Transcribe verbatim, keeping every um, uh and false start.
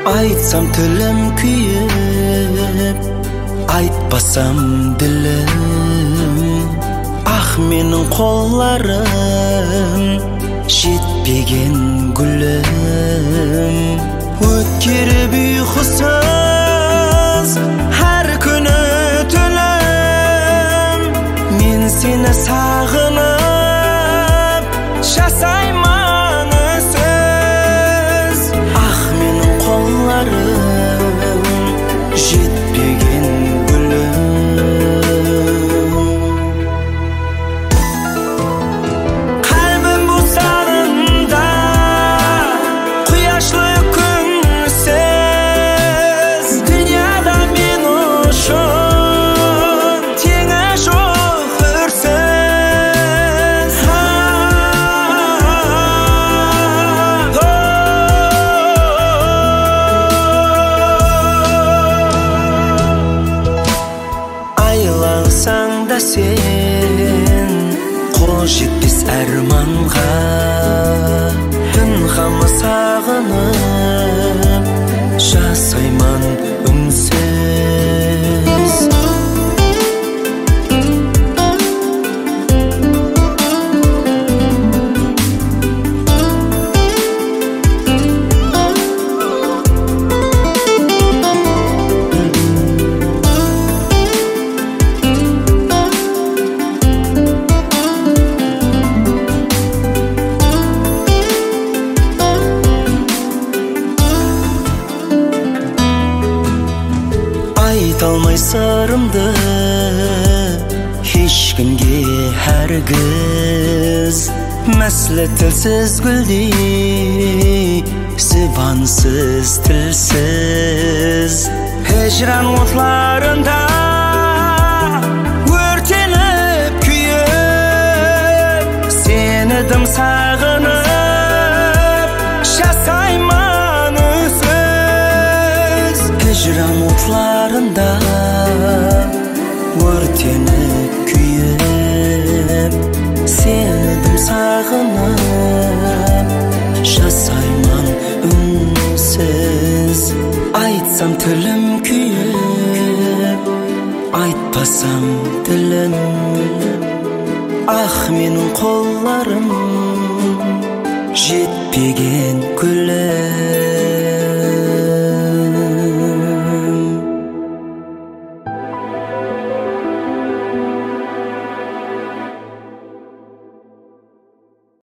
Айтсам тілім күйіп, айтпасам ділім. Ах, менің қолларым жетпеген гүлім. Өткеріп ұйқысыз әр күні түнім. Мен сені сағынып жасайман өзсіз. Ах, менің қолларым жетпеген гүлім. Қалбым бұлттарында құяшлы күнсіз. Дүнияда мен үшін теңі жоқ өрсіз. Айлансаң да сен қол жетпес арманға. Түн қамы сағынып жасайман үнсіз. Айталмай сырымды ешкімге әргіз. Мәсілі тілсіз гүлдей, зыбансыз тілсіз. Хижран отларында өртеніп күйіп, сені дым сағынып жасайман өзсіз. Хижран отларында өртеніп күйіп, сені дым сағынып жасайман үнсіз. Айтсам тілім күйіп, айтпасам тілім. Ах, менің қолларым жетпеген гүлім.